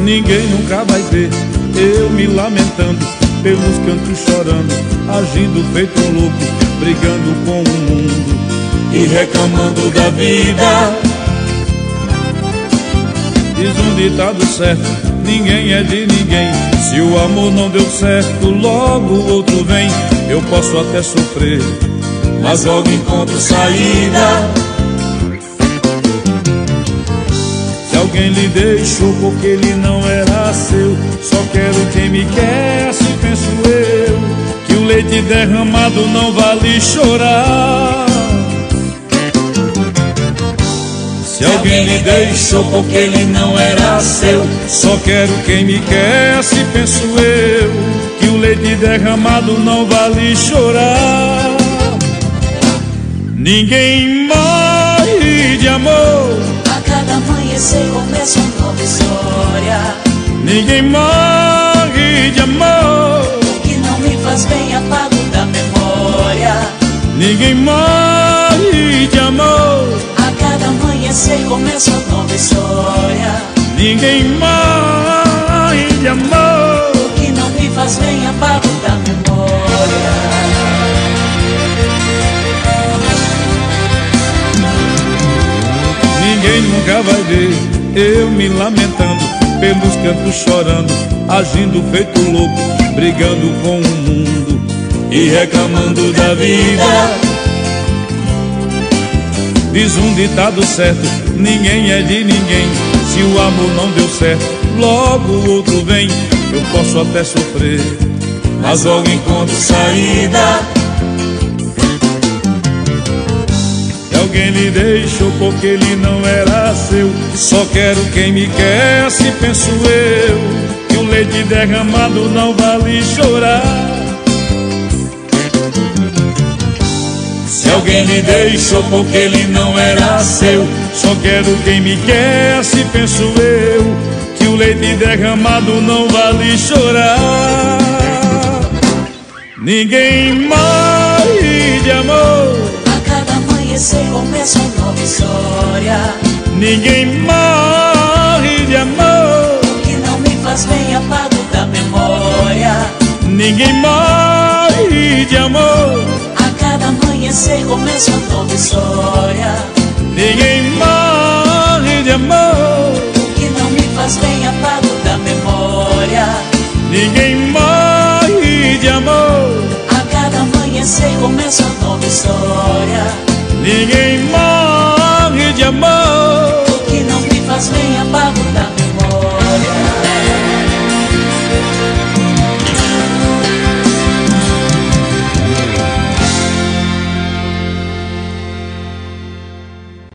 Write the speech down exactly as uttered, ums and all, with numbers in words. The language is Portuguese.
ninguém nunca vai ver eu me lamentando, pelos cantos chorando, agindo feito um louco, brigando com o mundo e reclamando da vida. Diz um ditado certo, ninguém é de ninguém. Se o amor não deu certo, logo o outro vem. Eu posso até sofrer, mas logo encontro saída. Se alguém lhe deixou porque ele não era seu, só quero quem me quer, assim penso eu, que o leite derramado não vale chorar. Se alguém lhe deixou porque ele não era seu, só quero quem me quer, assim penso eu, que o leite derramado não vale chorar. Ninguém morre de amor, a cada amanhecer começa uma nova história. Ninguém morre de amor, o que não me faz bem apago da memória. Ninguém morre de amor, a cada amanhecer começa uma nova história. Ninguém morre de amor, o que não me faz bem apago da memória. Ninguém nunca vai ver eu me lamentando, pelos cantos chorando, agindo feito louco, brigando com o mundo e reclamando da vida. Diz um ditado certo, ninguém é de ninguém. Se o amor não deu certo, logo o outro vem. Eu posso até sofrer, mas logo encontro saída. Se alguém lhe deixou porque ele não era seu, só quero quem me quer, assim penso eu, que o leite derramado não vale chorar. Se alguém lhe deixou porque ele não era seu, só quero quem me quer, assim penso eu, que o leite derramado não vale chorar. Ninguém morre de amor, a cada amanhecer começa uma nova história. Ninguém morre de amor, o que não me faz bem apago da memória. Ninguém morre de amor, a cada amanhecer começa uma nova história. Ninguém morre de amor, o que não me faz bem apago da memória. Ninguém morre de amor, a cada amanhecer começa uma nova história. Ninguém